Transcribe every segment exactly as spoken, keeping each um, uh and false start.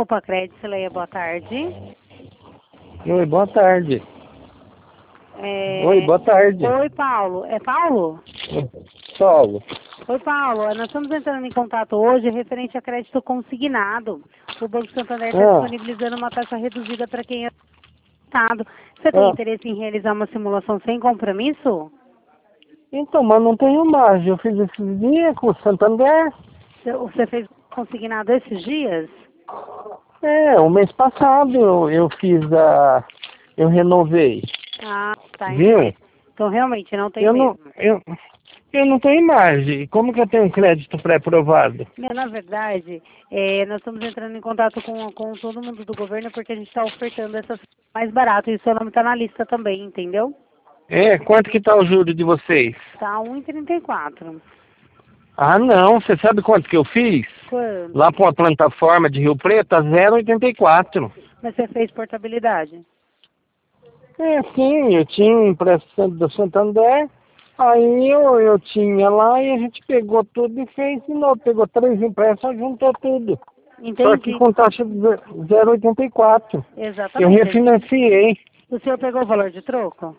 Copa Crédito, Leia, boa tarde. Oi, boa tarde. É... Oi, boa tarde. Oi, Paulo. É Paulo? Paulo. Oi, Paulo. Nós estamos entrando em contato hoje referente a crédito consignado. O Banco Santander está Ah. disponibilizando uma taxa reduzida para quem é Estado. Você tem Ah. interesse em realizar uma simulação sem compromisso? Então, mas não tenho margem. Eu fiz esses dias com o Santander. Você fez consignado esses dias? É, o mês passado eu, eu fiz a... Eu renovei. Ah, tá. Viu? Então, então realmente não tem Eu mesmo. não, eu, eu não tenho margem. Como que eu tenho um crédito pré-aprovado? É, na verdade, é, nós estamos entrando em contato com, com todo mundo do governo porque a gente está ofertando essas mais barato e o seu nome está na lista também, entendeu? É, quanto que tá o juro de vocês? Tá um e trinta e quatro. Ah, não. Você sabe quanto que eu fiz? Quando? Lá para uma plataforma de Rio Preto, a zero vírgula oitenta e quatro. Mas você fez portabilidade? É, sim, eu tinha um empréstimo do Santander, aí eu, eu tinha lá e a gente pegou tudo e fez de novo. Pegou três empréstimos, juntou tudo. Só que Entendi. com taxa de zero vírgula oitenta e quatro. Eu Exatamente. refinanciei. O senhor pegou o valor de troco?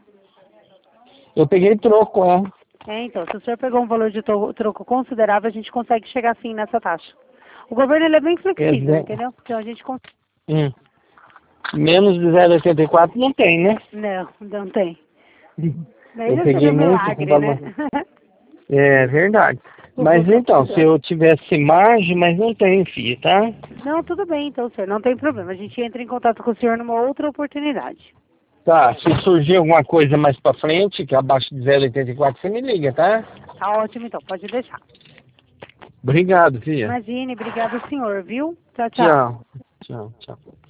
Eu peguei troco, é. É, então, se o senhor pegou um valor de to- troco considerável, a gente consegue chegar sim nessa taxa. O governo ele é bem flexível, Exe- entendeu? Então a gente consegue. Hum. Menos de zero vírgula oitenta e quatro não tem, né? Não, não tem. Daí Eu já peguei seria um muito com milagre, né? valor. É verdade. O Mas governo- então, se eu tivesse margem, mas não tem, filho, tá? Não, tudo bem, então, senhor, não tem problema. A gente entra em contato com o senhor numa outra oportunidade. Tá, se surgir alguma coisa mais pra frente, que é abaixo de zero vírgula oitenta e quatro, você me liga, tá? Tá ótimo, então, pode deixar. Obrigado, filha. Imagine, obrigado, senhor, viu? Tchau, tchau. Tchau. Tchau, tchau.